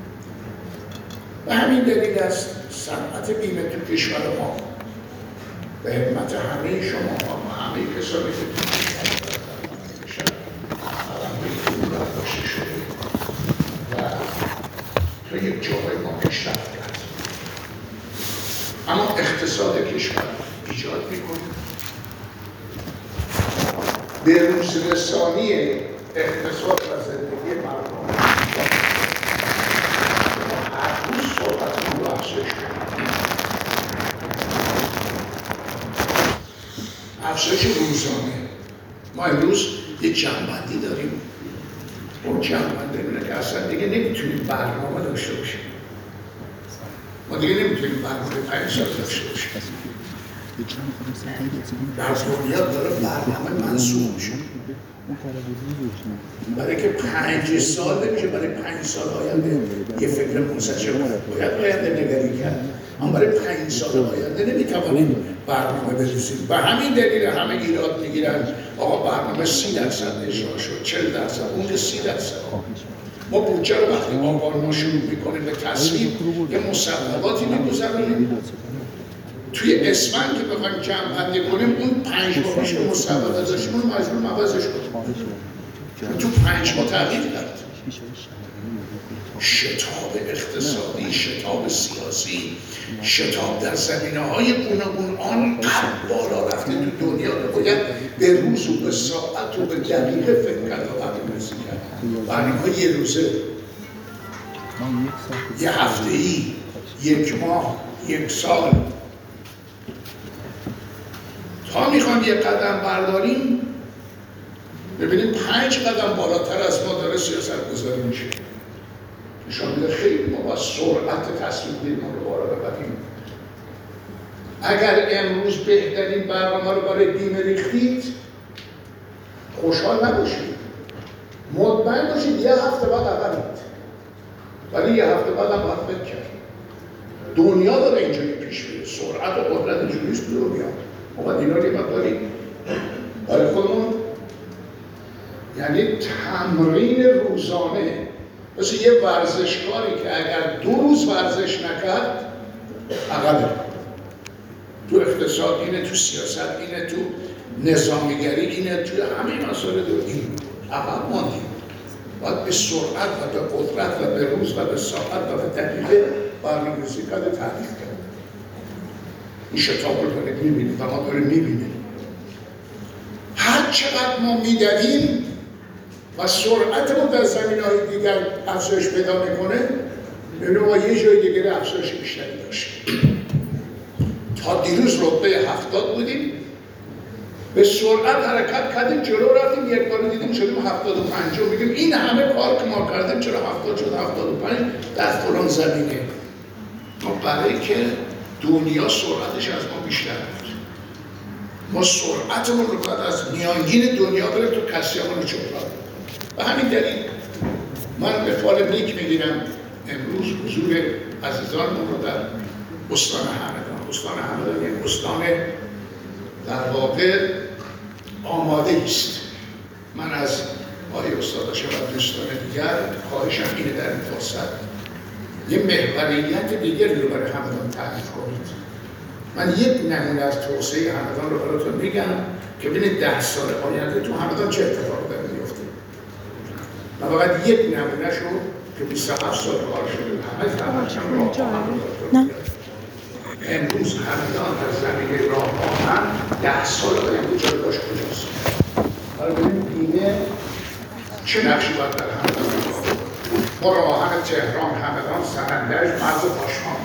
و همین دلیل است صنعت بیمه تو کشور ما به همت همه شما و همه کسانی که تو کشور برداشته شده و تو یک جای ما پیشرفت کرد. اما اقتصاد کشور ایجاد میکنه به روزرسانی اقتصاد و زندگی مردم هر روز صحبتمون رو افزایش بدیم. افزایش روزانه. ما امروز یک جمع‌بندی داریم. اون جمع‌بندی اینه که اصلا دیگه نمیتونیم برنامه داشته باشیم. ما دیگه نمیتونیم برنامه 5 سال داشته باشیم. در دنیا داره برنامه منسوخ میشه. برای که 5 سال نمیشه برای 5 سال آینده یه فکر منسجم باید آینده نگری کرد. اما برای 5 سال آینده نمیتوانیم برنامه بریزیم. و همین دلیل همه ایراد میگیرن آقا برنامه 30% اجرا شد، 40%، اون 30%. ما بودجه رو وقتی ما شروع میکنیم به تصویب یه مصوباتی میگذاریم توی اسفند که بخوایم جمع‌بندی کنیم اون 5 ماه پیش مصوبات داشتیم اون مجبور عوضش کنیم. تو 5 ماه تغییر کرد. شتاب اقتصادی، شتاب سیاسی، شتاب در زمینه‌های گوناگون آنقدر بالا رفته تو دنیا که باید به روز و به ساعت و به دقیقه فکر کرد و برنامه‌ریزی کرد. برنامه‌های یه روزه، یه هفته‌ای، یک ماه، یک سال. تا میخوام یه قدم برداریم ببینیم 5 قدم بالاتر از ما داره سیاست گذاری میشه. نشان میده خیلی ما با سرعت تصمیم ما رو بالا ببریم. اگر امروز بهترین برنامه رو برای بیمه ریختید خوشحال نباشید، مطمئن باشید یه هفته بعد عقبید، ولی یه هفته بعد هم باید فکر کرد. دنیا داره اینجوری پیش میره، سرعت و قدرت اینجوری است دنیا. ما باید اینا رو داریم برای خودمون، یعنی تمرین روزانه. مثل یه ورزشکاری که اگر 2 روز ورزش نکرد عقبه. تو اقتصاد اینه، تو سیاست اینه، تو نظامیگری اینه، تو همه مسائل دنیا عقب ماندیم. باید به سرعت و به قدرت و به روز و به ساعت و به دقیقه برنامه‌ریزی کرد و تعریف کرد. این شتاب رو دارید می‌بینید و ما داریم می‌بینیم. هر چقدر ما می‌دویم و سرعتمون در زمینه‌های دیگر افزایش پیدا میکنه، ببینیم ما یه جای دیگر افزایش بیشتری داشتیم. تا دیروز رتبه 70 بودیم، به سرعت حرکت کردیم جلو رفتیم، یک بار دیدیم شدیم 75. میگیم این همه کار که ما کردیم چرا 70 شد 75 در فلان زمینه؟ برای که دنیا سرعتش از ما بیشتر بود. ما سرعتمون رو باید از میانگین دنیا بریم تو کسیابان چوبران. و همین دلیل من به فال نیک میگیرم امروز حضور عزیزانمون رو در استان همدان. استان همدان یک استان در واقع آماده است. من از آقای استاداش و دوستان دیگر خواهشم اینه در این فرصت یه محوریت دیگری رو برای همدان تعریف کنید. من یک نمونه از توسعه همدان رو براتون میگم که ببینید 10 سال آینده تو همدان چه اتفاقی داره میفته. و فقط یک نمونه شو که 27 سال کار شده همه تماشم راه آهن امروز همدان در زمینه راه آهن 10 سال آینده جای باش کجاست. حالا ببینید بیمه چه نقشی باید در همدان رو ما راه آهن تهران، همدان، سنندج، مرز پاشمان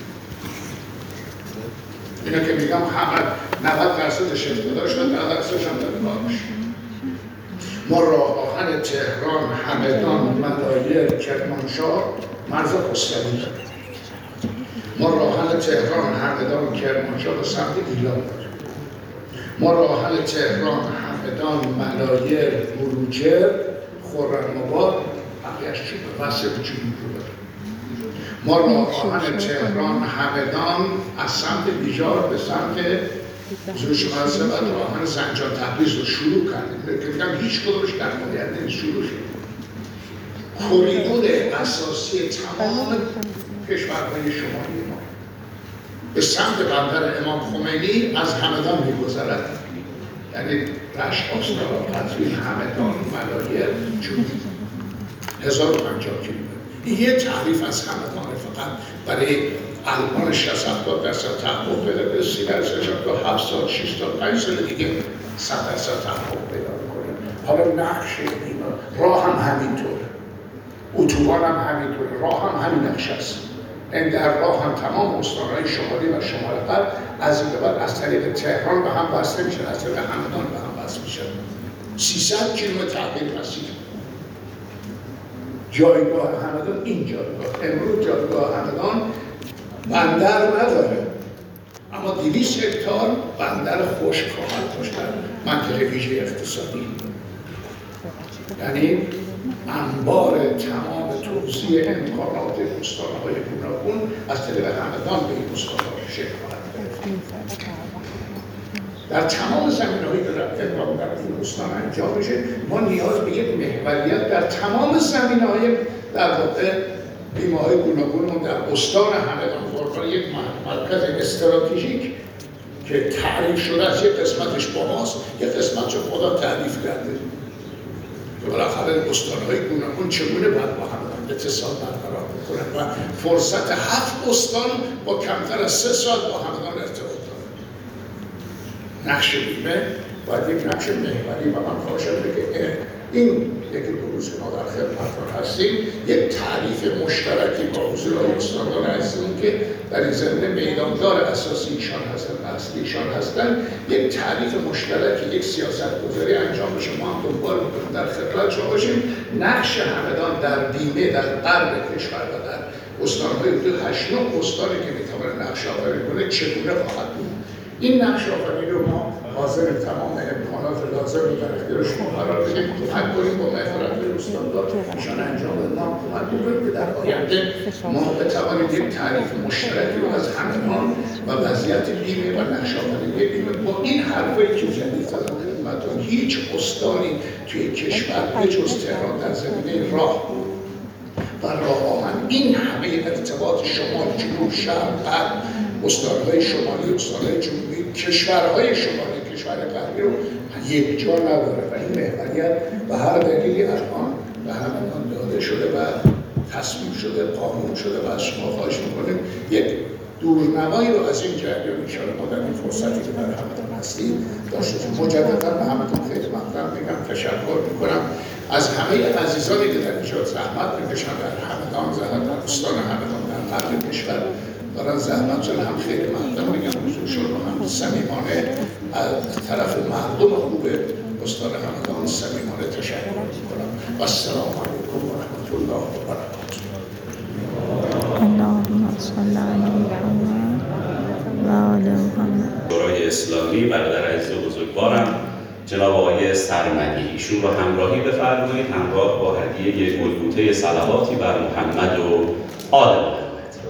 اینا که میگم همه 90% شرکت داشت و 10% هم داره کارش. ما راه آهن تهران، همدان، ملایر، کرمانشاه، مرز پستانی داریم. ما راه آهن تهران، همدان، کرمانشاه به سمت گیلان داریم. ما راه آهن تهران، همدان، ملایر، بروجرد، خرم‌آباد، بقیهش چوبه وسط جنوب رو داره. ما راه آهن تهران همدان از سمت بیجار به سمت حضور شما هست و راه آهن زنجان تبریز رو شروع کردیم که میگم هیچ کدومش در موقعیت شروع شد. کوریدور اساسی تمام کشورهای شمالی ما به سمت بندر امام خمینی از همدان می‌گذرد. یعنی رشت، آستان، قزوین، همدان، ملایر، جنوب 1050 کیلومتر. این یه تعریف از همدان فقط برای الان 60-70% تحقق پیدا کنه، 30% تا 7 سال، 6 تا 5 سال دیگه 100% تحقق پیدا می‌کنه. حالا نقش اینا راه هم همینطوره، اتوبان هم همینطوره، راه هم همین نقش است. این در راه هم تمام استان‌های شمالی و شمال غرب از این بعد از طریق تهران به هم وصل میشن، از طریق همدان به هم وصل میشن. 300 کیلومتر تغییر مسیر. جایگاه همدان این جایگاه. امروز جایگاه همدان بندر نداره، اما 200 هکتار بندر خشک خواهد داشت در منطقه ویژه اقتصادی. یعنی انبار تمام توزیع امکانات استان‌های گوناگون از طریق همدان به این استان‌ها شکل خواهد گرفت. در تمام زمینه‌هایی که اقدام در این استان انجام میشه، ما نیاز به یک محوریت در تمام زمینه‌های در واقع بیمه‌های گوناگونمون در استان همدان بردن یک مرکز استراتژیک که تعریف شده از یک قسمتش با ماست، یک قسمتش خدا تعریف کرده. بالاخره استان‌های گوناگون چگونه باید با هم اتصال برقرار بکنن و فرصت 7 استان با کمتر از 3 سال با همدان ارتباط دارن. نقش بیمه باید یک نقش محوری و من خواهشم که این یکی دو روز ما در خدمتتون هستیم یک تعریف مشترکی با حضور استاندار عزیزمون که در این زمینه میداندار اساسی ایشان هستن یک تعریف مشترکی، یک سیاست‌گذاری انجام بشه. ما هم دنبال می‌کنیم در خدمت شما باشیم. نقش همدان در بیمه در غرب کشور و در استان‌های حدود 8-9 استانی که می‌تونه نقش آفرینی کنه چگونه خواهد بود. این نقش آفرینی رو ما حاضر تمام امکانات لازم رو در اختیار شما قرار بدیم، کمک کنیم با مهارت استاندار ایشان انجام بدن، کمک کنیم که در آینده ما بتوانیم یک تعریف مشترکی رو از همدان و وضعیت بیمه و نقش آفرینی بیمه با این حرفایی که جدید زدم خدمتتون. هیچ استانی توی کشور به جز تهران در زمینه راه و راه آهن این همه ارتباط شمال، جنوب، شرق، غرب، استان‌های شمالی، استان‌های جنوبی، کشورهای شمالی، کشور غربی رو یک جا نداره و این محوریت به هر دلیلی الان به همدان داده شده و تصمیم شده، قانون شده و از شما خواهش می‌کنیم یک دورنمایی رو از این جریان انشاءالله ما در این فرصتی که در همدان هستیم داشته باشیم. مجددا به همتون خیلی ممنون میگم، تشکر می‌کنم از همه عزیزانی که در اینجا زحمت می‌کشن در همدان، در استان همدان، در غرب کشور دارن زحمت شدن. هم خیلی ممنون میگم حضورشون رو هم صمیمانه از طرف مردم خوب استان همدان صمیمانه تشکر می‌کنم و السلام علیکم و رحمت الله و برکاته. اللهم صل علی محمد و آل محمد. شورای اسلامی برادر عزیز و بزرگوارم جناب آقای سرمدی، ایشون رو همراهی بفرمایید همراه با هدیه گلبوته صلواتی بر محمد و آل محمد.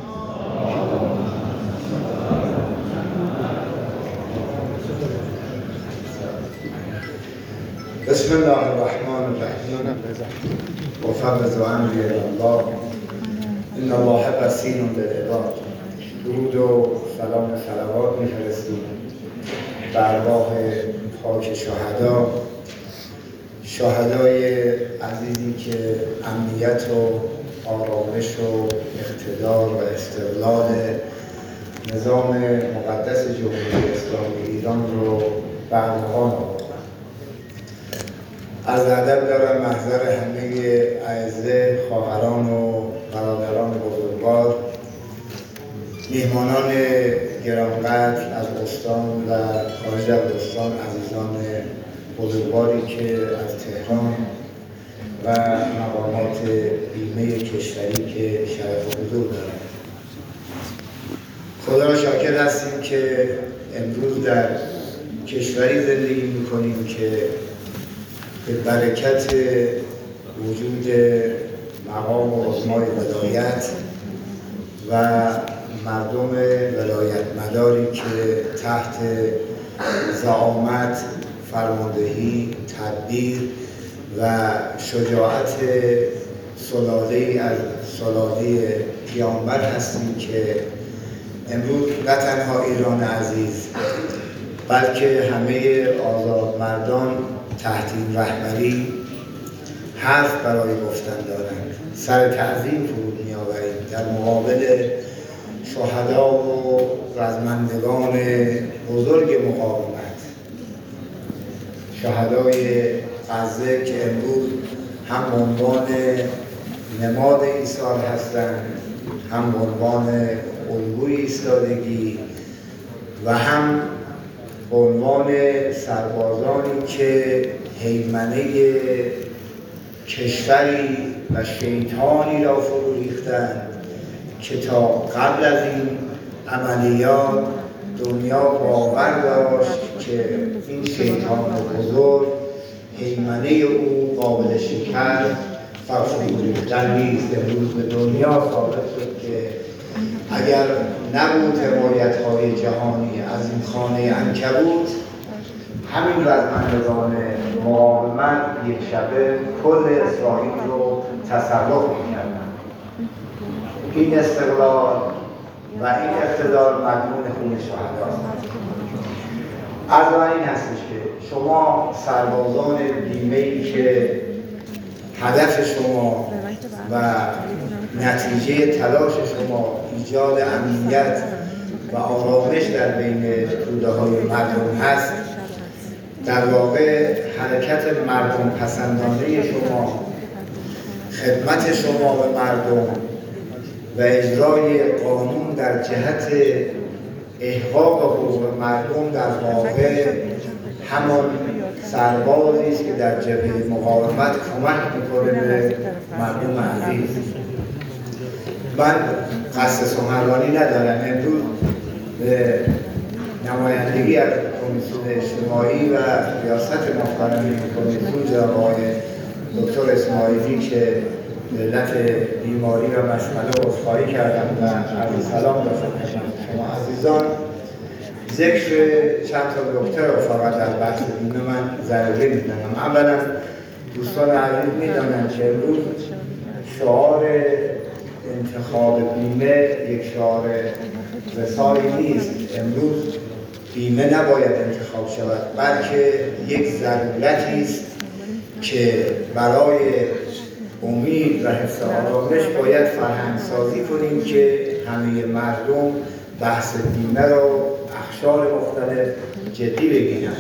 بسم الله الرحمن الرحیم و فوض امری الی الله ان الله بصیر بالعباد. درود و سلام و صلوات می‌فرستیم بر ارواح پاک شهدای عزیزی که امنیت و آرامش و اقتدار و استقلال نظام مقدس جمهوری اسلامی ایران رو برنهان آوردن. از ادب دارم محضر همه اعزه خواهران و برادران بزرگوار، میهمانان گرانقدر از استان و خارج از استان، عزیزان بزرگواری که از تهران و مقامات بیمه کشوری که شرف حضور دارند. خدا را شاکر هستیم که امروز در کشوری زندگی می‌کنیم که به برکت وجود مقام و عظمای ولایت و مردم ولایت مداری که تحت زعامت، فرماندهی، تدبیر و شجاعت سلاله‌ای از سلاله پیامبر هستیم که امروز نه تنها ایران عزیز بلکه همه آزادمردان تحت این رهبری حرف برای گفتن دارند. سر تعظیم فرود می‌آوریم در مقابل شهدا و رزمندگان بزرگ مقاومت، شهدای غزه که امروز هم به عنوان نماد ایثار هستند، هم به عنوان الگوی ایستادگی و هم به عنوان سربازانی که هیمنه کشوری و شیطانی را فرو ریختند که تا قبل از این عملیات دنیا باور داشت که این شیطان بزرگ هیمنه او قابل شکست و فرو ریختن نیست. امروز به دنیا ثابت شد که اگر نبود حمایت‌های جهانی از این خانه عنکبوت، همین رزمندگان مقاومت یک شبه کل اسرائیل رو تصرف می‌کردند. این استقلال و این اقتدار مضمون خون شهداست. عرض این هستش که شما سربازان بیمه‌ای که هدف شما و نتیجه تلاش شما ایجاد امنیت و آرامش در بین توده‌های مردم هست، در واقع حرکت مردم پسندانه شما، خدمت شما به مردم و اجرای قانون در جهت احقاق حقوق مردم در واقع همان سربازی است که در جبهه مقاومت کمک میکنه به مردم عزیز. من قصد سخنرانی ندارم. امروز به نمایندگی از کمیسیون اجتماعی و ریاست محترم این کمیسیون جناب آقای دکتر اسماعیلی که به علت بیماری و مشغله عذرخواهی کردم و عرض سلام داشتم شما عزیزان، ذکر چند تا نکته رو فقط در بحث بیمه من ضروری می‌دانم. اولا دوستان عزیز می‌دانند که امروز شعار انتخاب بیمه یک شعار رسایی نیست. امروز بیمه نباید انتخاب شود، بلکه یک ضرورتی است که برای امید و حفظ آرامش باید فرهنگ‌سازی کنیم که همه مردم بحث بیمه را اقشار مختلف جدی بگیرند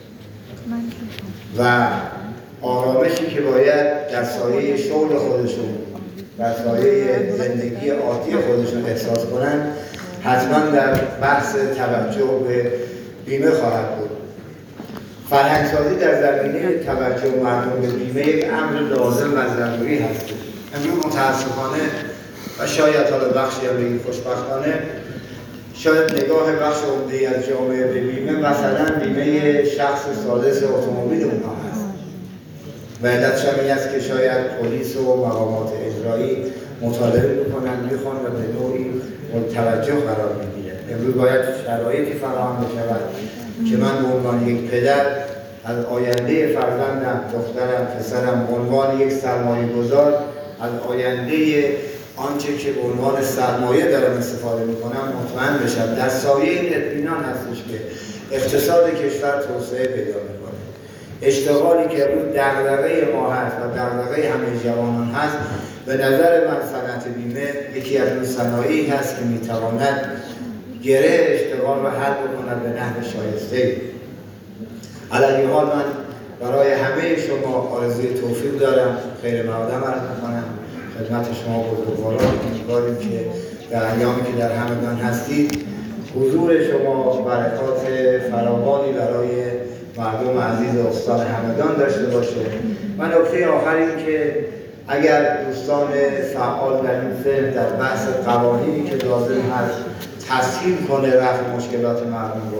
و آرامشی که باید در سایه شغل خودشون، در سایه زندگی عادی خودشون احساس کنند، حتما در بحث توجه به بیمه خواهد بود. فرهنگ‌سازی در زمینه توجه مردم به بیمه یک امر لازم و ضروری هست. امروز متاسفانه و شاید حالا بخشی هم بگیم خوشبختانه، شاید نگاه بخش عمده‌ای از جامعه به بیمه مثلا بیمه شخص ثالث اتومبیل اونها هست. و علتش هم این است که شاید پلیس و مقامات اجرایی مطالبه میکنن، میخوان و به نوعی توجه قرار میگیره. امروز باید شرایطی فراهم بشود که من به عنوان یک پدر از آینده فرزندم، دخترم، پسرم به عنوان یک سرمایه گذار از آینده آنچه که به عنوان سرمایه دارم استفاده میکنم مطمئن بشم. در سایه این اطمینان هستش که اقتصاد کشور توسعه پیدا میکنه. اشتغالی که روی دغدغه ما هست و دغدغه همه جوانان هست، به نظر من صنعت بیمه یکی از اون صنایعی هست که میتواند گره اشتغال رو حل بکند به نحو شایسته‌ای. علی حال من برای همه شما آرزوی توفیق دارم، خیر مقدم عرض می‌کنم خدمت شما بزرگواران. امیدواریم که در ایامی که در همدان هستید حضور شما برکات فراوانی برای مردم عزیز استان همدان داشته باشه. و نکته آخر این که اگر دوستان فعال در این فیلم در بحث قوانینی که لازم هست تسهیل کنه رفع مشکلات مردم رو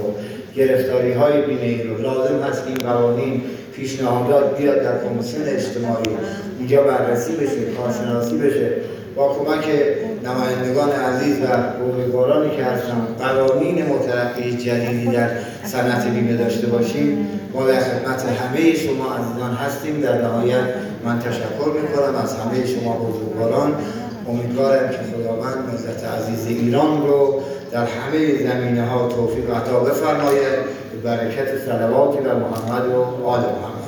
گرفتاری های بیمه‌ای رو لازم هست که این قوانین پیشنهادات بیاد در کمیسیون اجتماعی، اونجا بررسی بشه، کارشناسی بشه، با کمک نمایندگان عزیز و بزرگوارانی که هستن قوانین مترقی جدیدی در صنعت بیمه داشته باشیم. ما در خدمت همه شما عزیزان هستیم. در نهایت من تشکر میکنم از همه شما بزرگواران. امیدوارم که خداوند ملت عزیز ایران رو در همه زمینه ها توفیق عطا بفرماید به برکت صلوات و محمد و آل محمد.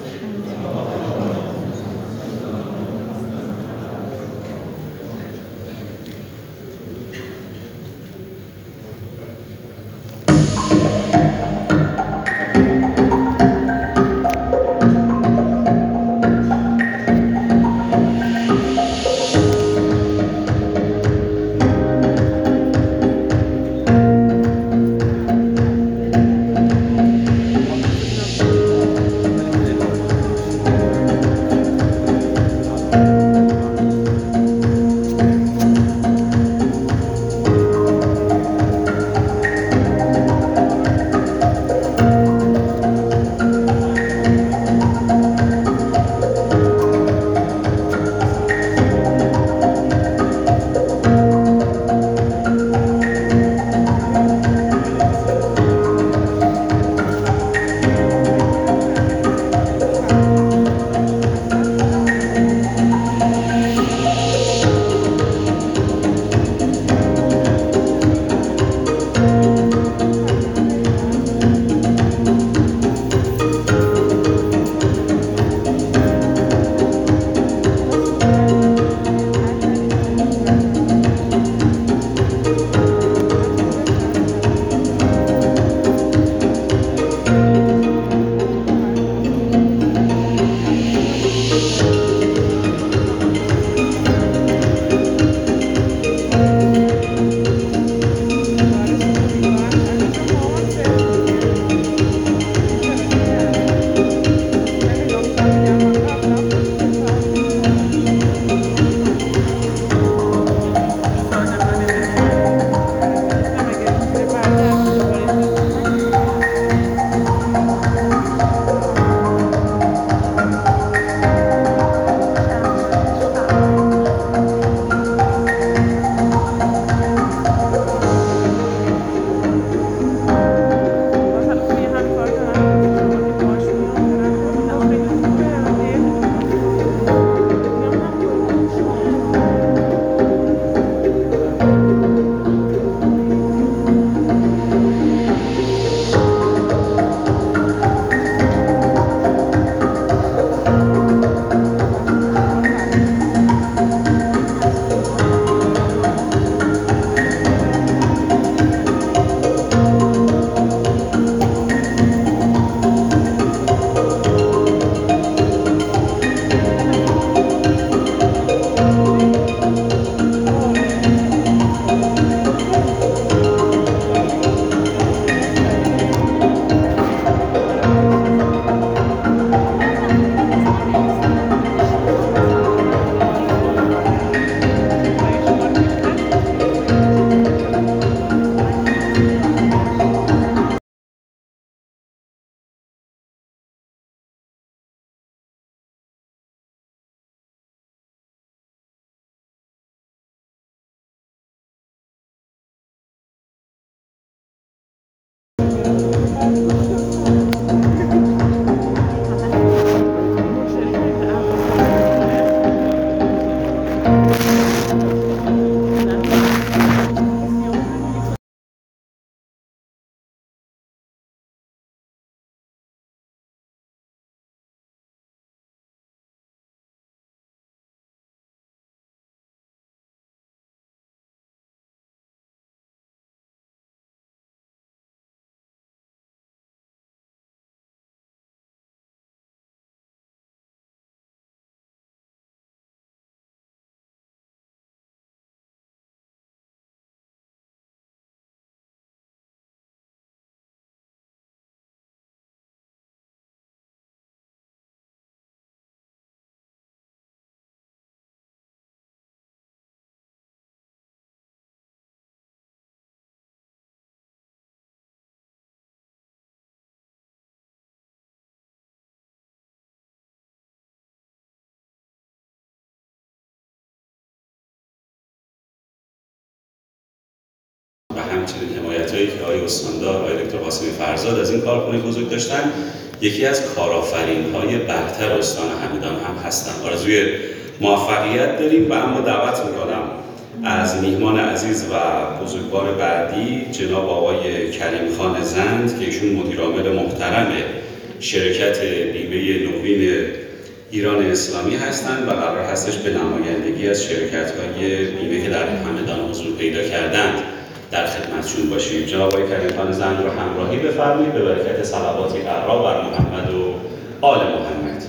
و همچنین حمایت‌هایی که آقای استاندار، آقای دکتر قاسمی فرزاد از این کارخانه بزرگ داشتن، یکی از کارآفرین‌های برتر استان همدان هم هستن. آرزوی موفقیت داریم و اما دعوت می‌کنم از میهمان عزیز و بزرگوار بعدی جناب آقای کریم خان زند که ایشون مدیرعامل محترم شرکت بیمه نوین ایران اسلامی هستند و قرار هستش به نمایندگی از شرکت‌های بیمه که در همدان حضور پیدا کردند در خدمتشون باشیم. جناب آقای کریم خان زند را همراهی بفرمایید به برکت صلواتی قرار بر محمد و آل محمد.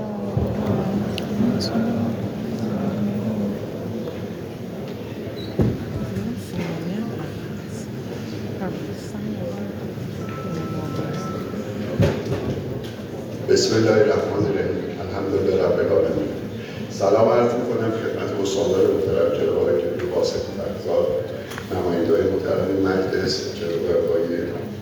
بسم الله الرحمن الرحیم. الحمدلله رب العالمین. سلام عرض می‌کنم خدمت استاندار محترم جناب آقای دکتر قاسمی فرزاد، نماینده‌های محترم مجلس جناب آقای